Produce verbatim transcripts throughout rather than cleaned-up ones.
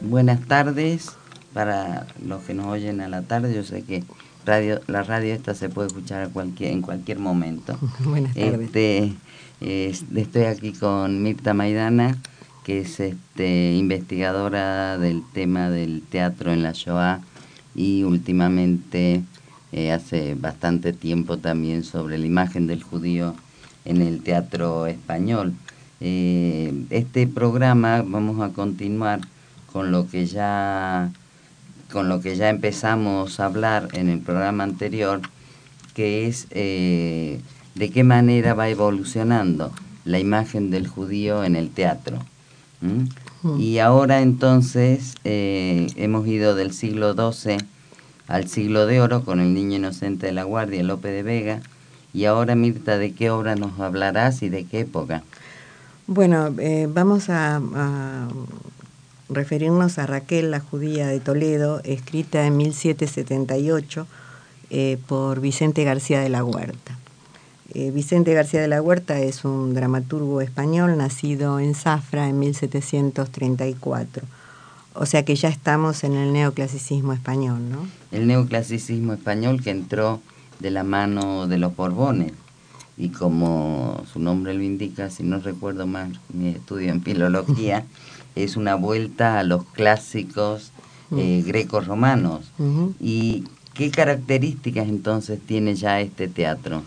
buenas tardes para los que nos oyen a la tarde. Yo sé que radio, la radio esta se puede escuchar a cualquier, en cualquier momento. Buenas tardes. Este, eh, estoy aquí con Mirta Maidana, que es este, investigadora del tema del teatro en la Shoah y últimamente, eh, hace bastante tiempo también, sobre la imagen del judío en el teatro español. Eh, este programa vamos a continuar con lo que ya con lo que ya empezamos a hablar en el programa anterior, que es eh, de qué manera va evolucionando la imagen del judío en el teatro. ¿Mm? Mm. Y ahora entonces eh, hemos ido del siglo doce al siglo de oro con El Niño Inocente de la Guardia, Lope de Vega. Y ahora, Mirta, ¿de qué obra nos hablarás y de qué época? Bueno, eh, vamos a, a referirnos a Raquel, la judía de Toledo, escrita en mil setecientos setenta y ocho eh, por Vicente García de la Huerta. Eh, Vicente García de la Huerta es un dramaturgo español nacido en Zafra en mil setecientos treinta y cuatro. O sea que ya estamos en el neoclasicismo español, ¿no? El neoclasicismo español que entró de la mano de los Borbones. Y como su nombre lo indica, si no recuerdo mal mi estudio en filología, es una vuelta a los clásicos eh, greco-romanos. Uh-huh. ¿Y qué características entonces tiene ya este teatro?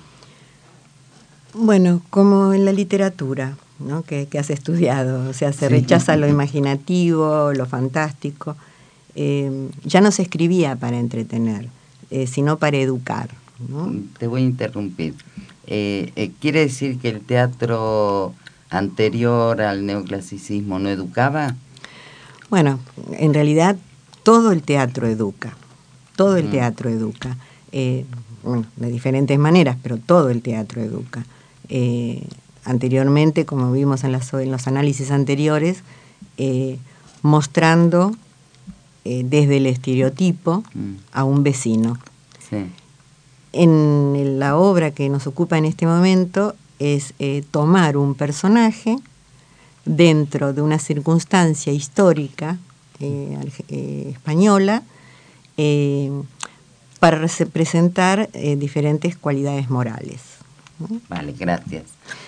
Bueno, como en la literatura, ¿no? que, que has estudiado, o sea, se sí. rechaza lo imaginativo, lo fantástico. Eh, ya no se escribía para entretener, eh, sino para educar, ¿no? Te voy a interrumpir. Eh, eh, ¿Quiere decir que el teatro anterior al neoclasicismo no educaba? Bueno, en realidad todo el teatro educa, todo el mm. teatro educa, eh, bueno, de diferentes maneras, pero todo el teatro educa. Eh, anteriormente, como vimos en, las, en los análisis anteriores, eh, mostrando eh, desde el estereotipo mm. a un vecino. Sí. En la obra que nos ocupa en este momento es eh, tomar un personaje dentro de una circunstancia histórica eh, eh, española eh, para representar eh, diferentes cualidades morales, ¿no? Vale, gracias.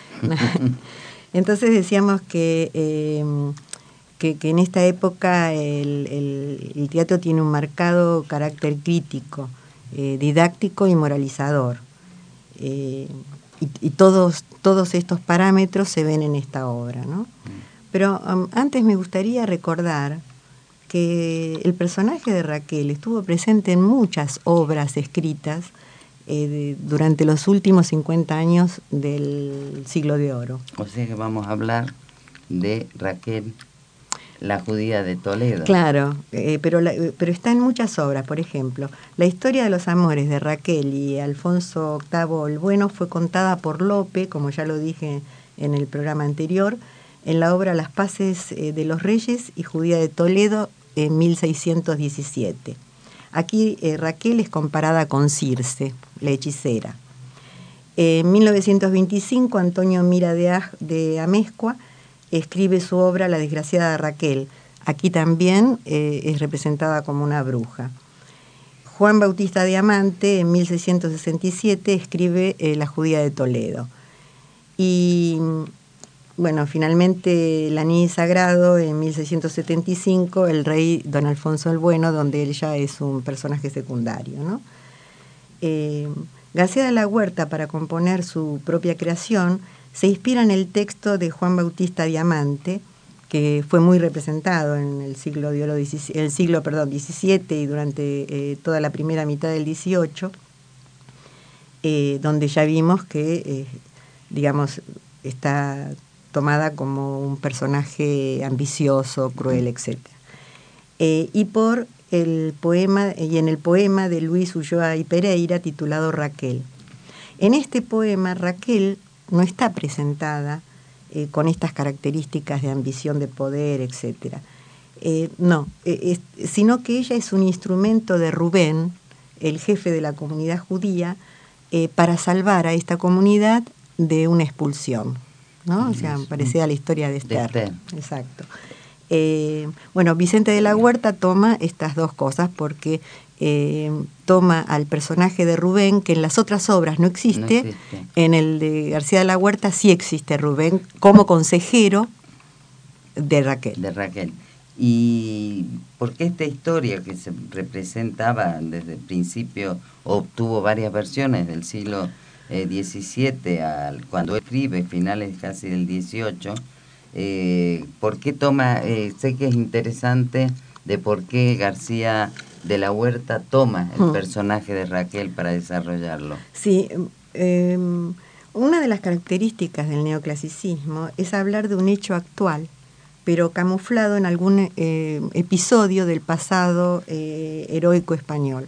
Entonces decíamos que, eh, que, que en esta época el, el, el teatro tiene un marcado carácter crítico, Eh, didáctico y moralizador. Eh, y y todos, todos estos parámetros se ven en esta obra, ¿no? Pero um, antes me gustaría recordar que el personaje de Raquel estuvo presente en muchas obras escritas eh, de, durante los últimos cincuenta años del siglo de oro. O sea que vamos a hablar de Raquel, la judía de Toledo. Claro, eh, pero, la, pero está en muchas obras. Por ejemplo, la historia de los amores de Raquel y Alfonso octavo el Bueno fue contada por Lope, como ya lo dije en el programa anterior, en la obra Las Paces eh, de los Reyes y Judía de Toledo en mil seiscientos diecisiete. Aquí eh, Raquel es comparada con Circe, la hechicera. En mil novecientos veinticinco, Antonio Mira de, Aj- de Amezcua escribe su obra La desgraciada Raquel. Aquí también eh, es representada como una bruja. Juan Bautista Diamante, en mil seiscientos sesenta y siete, escribe eh, La judía de Toledo. Y, bueno, finalmente La niña Sagrado, en mil seiscientos setenta y cinco, El rey Don Alfonso el Bueno, donde él ya es un personaje secundario, ¿no? Eh, García de la Huerta, para componer su propia creación, se inspira en el texto de Juan Bautista Diamante, que fue muy representado en el siglo de oro, el siglo, perdón, diecisiete y durante eh, toda la primera mitad del dieciocho, eh, donde ya vimos que, eh, digamos, está tomada como un personaje ambicioso, cruel, etcétera. Eh, y por el poema, y en el poema de Luis Ulloa y Pereira, titulado Raquel. En este poema, Raquel no está presentada eh, con estas características de ambición de poder, etcétera. Eh, no, eh, es, sino que ella es un instrumento de Rubén, el jefe de la comunidad judía, eh, para salvar a esta comunidad de una expulsión, ¿no? O sea, parecida a la historia de Esther. De Esther. Exacto. Eh, bueno, Vicente de la Huerta toma estas dos cosas porque eh, toma al personaje de Rubén, que en las otras obras no existe, no existe. En el de García de la Huerta sí existe Rubén como consejero de Raquel. De Raquel. ¿Y por qué esta historia que se representaba desde el principio, obtuvo varias versiones del siglo eh, diecisiete, al, cuando escribe, finales casi del dieciocho, eh, ¿por qué toma, eh, sé que es interesante de por qué García de la Huerta toma el hmm. personaje de Raquel para desarrollarlo? Sí, eh, una de las características del neoclasicismo es hablar de un hecho actual, pero camuflado en algún eh, episodio del pasado eh, heroico español.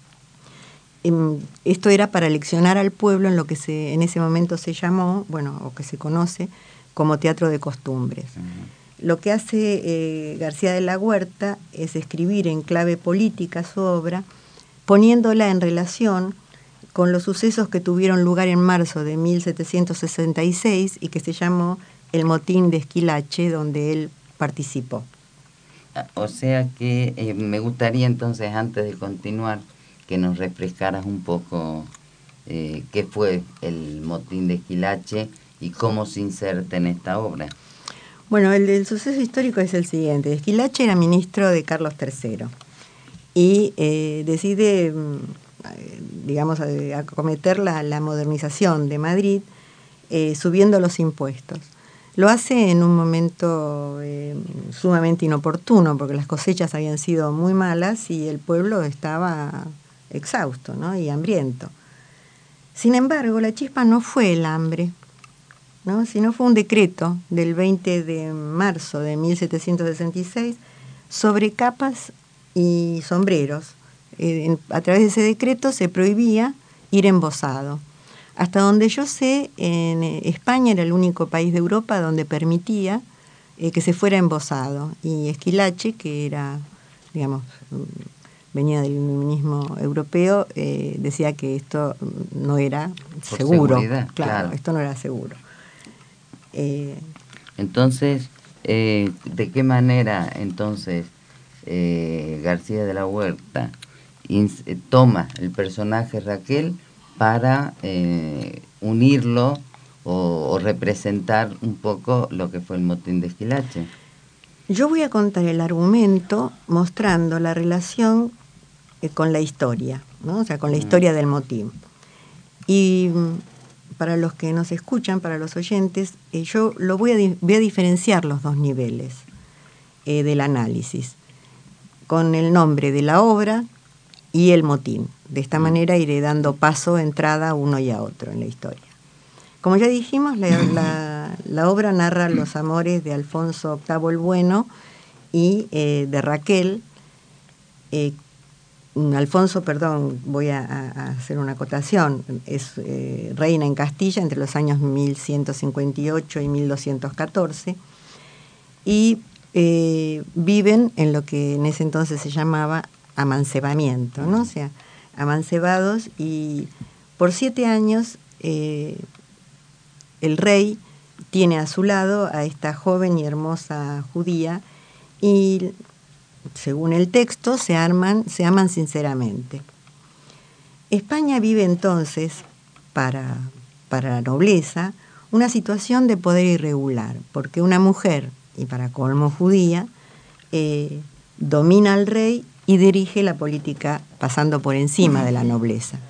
Eh, esto era para leccionar al pueblo en lo que se, en ese momento se llamó, bueno, o que se conoce como teatro de costumbres. Uh-huh. Lo que hace eh, García de la Huerta es escribir en clave política su obra, poniéndola en relación con los sucesos que tuvieron lugar en marzo de mil setecientos sesenta y seis y que se llamó el motín de Esquilache, donde él participó. O sea que eh, me gustaría entonces, antes de continuar, que nos refrescaras un poco eh, qué fue el motín de Esquilache y cómo se inserta en esta obra. Bueno, el, el suceso histórico es el siguiente. Esquilache era ministro de Carlos tercero y eh, decide, digamos, acometer la, la modernización de Madrid eh, subiendo los impuestos. Lo hace en un momento eh, sumamente inoportuno, porque las cosechas habían sido muy malas y el pueblo estaba exhausto, ¿no? Y hambriento. Sin embargo, la chispa no fue el hambre, ¿no? Sino fue un decreto del veinte de marzo de mil setecientos sesenta y seis sobre capas y sombreros. Eh, en, a través de ese decreto se prohibía ir embosado. Hasta donde yo sé, en España era el único país de Europa donde permitía eh, que se fuera embosado. Y Esquilache, que era, digamos, venía del iluminismo europeo, eh, decía que esto no era Por seguro. Seguridad, claro, claro, esto no era seguro. Eh, entonces, eh, ¿de qué manera entonces eh, García de la Huerta ins- eh, toma el personaje Raquel para eh, unirlo o, o representar un poco lo que fue el motín de Esquilache? Yo voy a contar el argumento mostrando la relación eh, con la historia, ¿no? O sea, con la mm. historia del motín. Y para los que nos escuchan, para los oyentes, eh, yo lo voy a, di- voy a diferenciar los dos niveles eh, del análisis, con el nombre de la obra y el motín. De esta mm. manera iré dando paso, entrada a uno y a otro en la historia. Como ya dijimos, la, la, la obra narra los amores de Alfonso octavo el Bueno y eh, de Raquel. Eh, Alfonso, perdón, voy a, a hacer una acotación, es eh, reina en Castilla entre los años mil ciento cincuenta y ocho y mil doscientos catorce y eh, viven en lo que en ese entonces se llamaba amancebamiento, ¿no? O sea, amancebados, y por siete años eh, el rey tiene a su lado a esta joven y hermosa judía y, según el texto, se, arman, se aman sinceramente. España vive entonces, para, para la nobleza, una situación de poder irregular, porque una mujer, y para colmo judía, eh, domina al rey y dirige la política pasando por encima de la nobleza.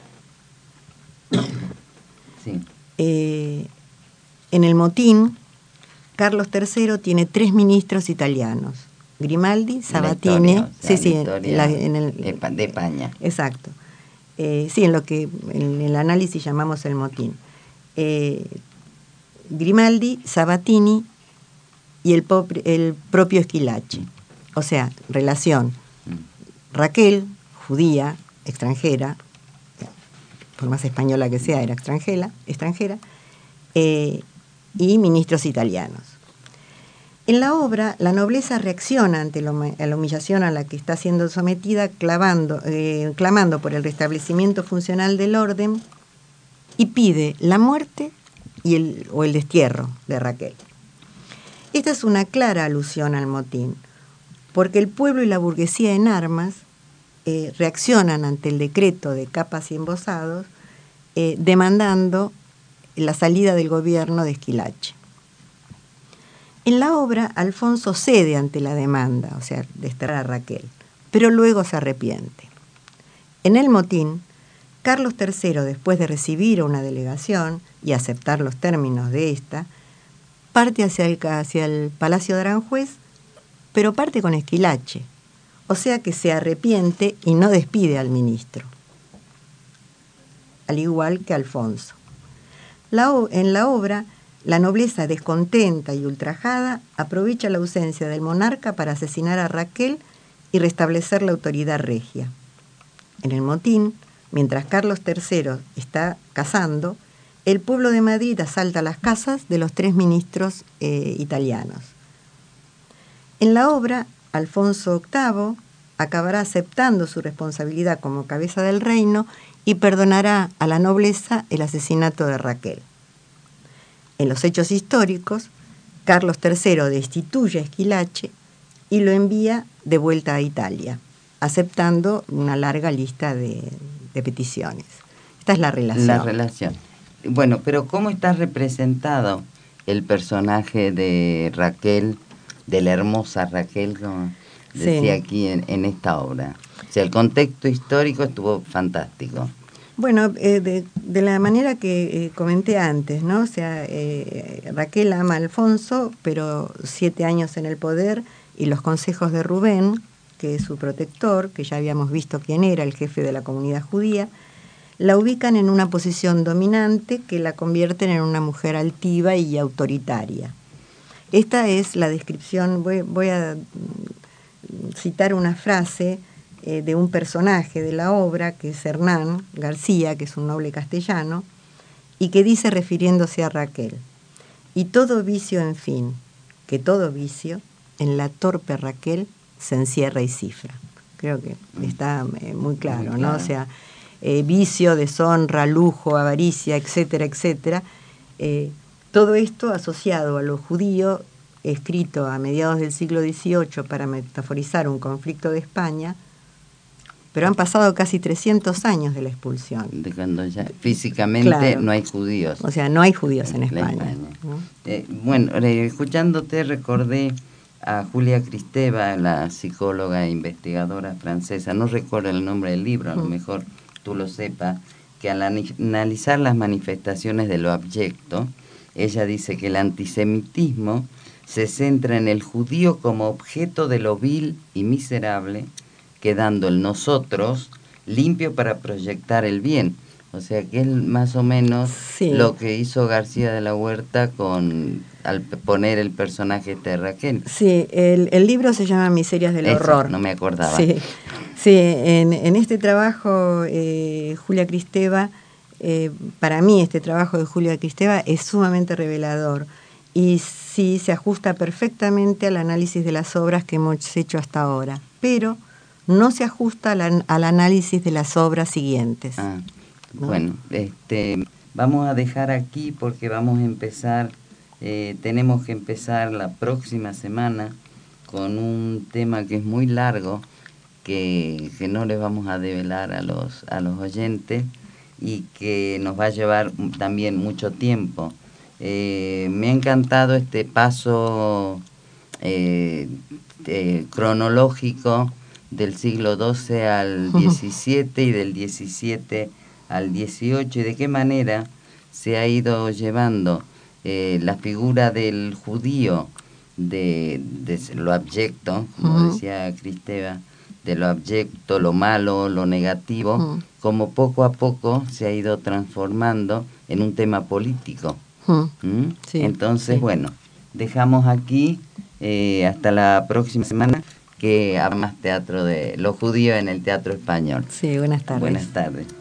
Sí. Eh, en el motín, Carlos tercero tiene tres ministros italianos: Grimaldi, Sabatini, historia, o sea, sí, sí, en, la, en el, de España. Exacto. Eh, sí, en lo que en el análisis llamamos el motín. Eh, Grimaldi, Sabatini y el, pop, el propio Esquilache. O sea, relación Raquel, judía, extranjera, por más española que sea, era extranjera, extranjera eh, y ministros italianos. En la obra, la nobleza reacciona ante la humillación a la que está siendo sometida, clavando, eh, clamando por el restablecimiento funcional del orden y pide la muerte y el, o el destierro de Raquel. Esta es una clara alusión al motín, porque el pueblo y la burguesía en armas eh, reaccionan ante el decreto de capas y embosados, eh, demandando la salida del gobierno de Esquilache. En la obra, Alfonso cede ante la demanda, o sea, desterrar a Raquel, pero luego se arrepiente. En el motín, Carlos tercero, después de recibir a una delegación y aceptar los términos de esta, parte hacia el, hacia el Palacio de Aranjuez, pero parte con Esquilache, o sea que se arrepiente y no despide al ministro, al igual que Alfonso. La, en la obra, la nobleza descontenta y ultrajada aprovecha la ausencia del monarca para asesinar a Raquel y restablecer la autoridad regia. En el motín, mientras Carlos tercero está cazando, el pueblo de Madrid asalta las casas de los tres ministros eh, italianos. En la obra, Alfonso octavo acabará aceptando su responsabilidad como cabeza del reino y perdonará a la nobleza el asesinato de Raquel. En los hechos históricos, Carlos tercero destituye a Esquilache y lo envía de vuelta a Italia, aceptando una larga lista de, de peticiones. Esta es la relación. La relación. Bueno, pero ¿cómo está representado el personaje de Raquel, de la hermosa Raquel, como decía sí. aquí en, en esta obra? O sea, el contexto histórico estuvo fantástico. Bueno, eh, de, de la manera que eh, comenté antes, ¿no? O sea, eh, Raquel ama a Alfonso, pero siete años en el poder y los consejos de Rubén, que es su protector, que ya habíamos visto quién era, el jefe de la comunidad judía, la ubican en una posición dominante que la convierten en una mujer altiva y autoritaria. Esta es la descripción, voy, voy a citar una frase eh, de un personaje de la obra, que es Hernán García, que es un noble castellano, y que dice refiriéndose a Raquel: y todo vicio, en fin, que todo vicio, en la torpe Raquel se encierra y cifra. Creo que está eh, muy claro, ¿no? O sea, eh, vicio, deshonra, lujo, avaricia, etcétera, etcétera. Eh, todo esto asociado a lo judío, escrito a mediados del siglo dieciocho para metaforizar un conflicto de España, pero han pasado casi trescientos años de la expulsión. De cuando ya físicamente claro. no hay judíos. O sea, no hay judíos en, en España. España. ¿No? Eh, bueno, eh, escuchándote recordé a Julia Kristeva, la psicóloga e investigadora francesa, no recuerdo el nombre del libro, a lo mejor tú lo sepas, que al analizar las manifestaciones de lo abyecto, ella dice que el antisemitismo se centra en el judío como objeto de lo vil y miserable, quedando el nosotros limpio para proyectar el bien. O sea que es más o menos sí. lo que hizo García de la Huerta con al poner el personaje de Raquel. Sí, el, el libro se llama Miserias del Eso, Horror. No me acordaba. Sí, sí en, en este trabajo, eh, Julia Kristeva, eh, para mí este trabajo de Julia Kristeva es sumamente revelador y sí se ajusta perfectamente al análisis de las obras que hemos hecho hasta ahora, pero no se ajusta al, al análisis de las obras siguientes. Ah. ¿No? Bueno, este, vamos a dejar aquí porque vamos a empezar, eh, tenemos que empezar la próxima semana con un tema que es muy largo, que, que no les vamos a develar a los, a los oyentes y que nos va a llevar también mucho tiempo. Eh, me ha encantado este paso eh, eh, cronológico del siglo doce al diecisiete y del diecisiete al dieciocho, y de qué manera se ha ido llevando eh, la figura del judío, de, de lo abyecto, como uh-huh. decía Kristeva, de lo abyecto, lo malo, lo negativo, uh-huh. como poco a poco se ha ido transformando en un tema político. Uh-huh. ¿Mm? Sí, Entonces, sí. bueno, dejamos aquí eh, hasta la próxima semana, que habrá más teatro de los judíos en el teatro español. Sí, buenas tardes. Buenas tardes.